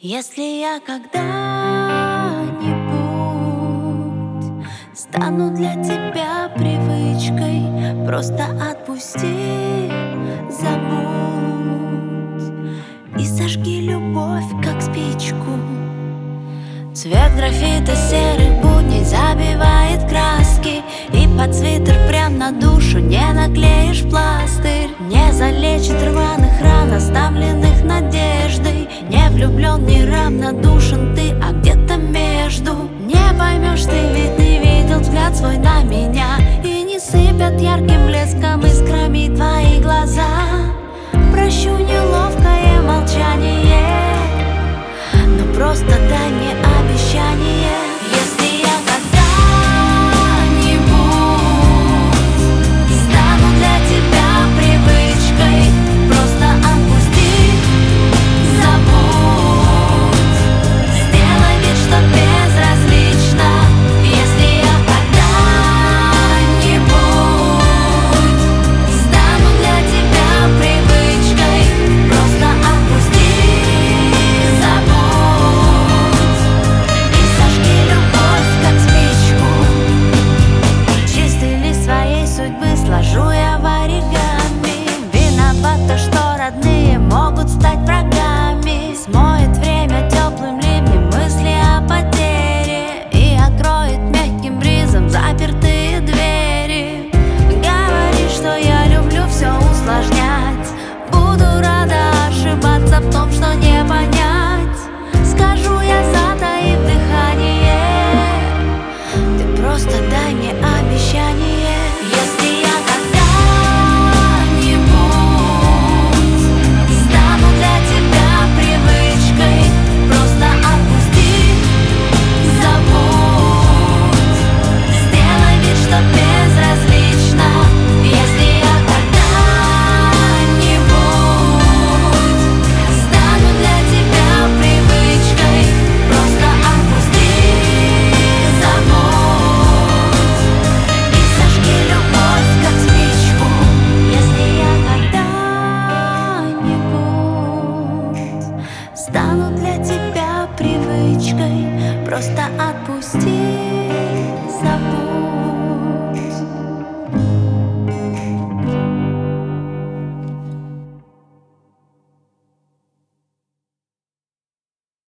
Если я когда-нибудь стану для тебя привычкой, просто отпусти, забудь и сожги любовь, как спичку. Цвет графита серых будней забивает краски, и под свитер прям на душу не наклеишь пластырь. Не залечит рваных ран, оставленных надеждой. Не влюблен, не равнодушен ты, а где-то между. Не поймешь ты, ведь не видел взгляд свой на меня, и не сыпят ярким блеском искрами твои глаза. Прощу неловкое молчание, но просто дай мне обещание. Если я когда-нибудь стану для тебя привычкой, просто отпусти, забудь, сделай вид, что безразлично. Если я когда-нибудь стану для тебя привычкой, просто отпусти, забудь и сожги любовь, как спичку. Чистый лист своей судьбы сложу я в оригами. Виновата, что родные могут стать врагами. Смоет время теплым ливнем мысли о потере и откроет мягким бризом запертые двери. Говори, что я люблю все усложнять, буду рада ошибаться в том, что не понять.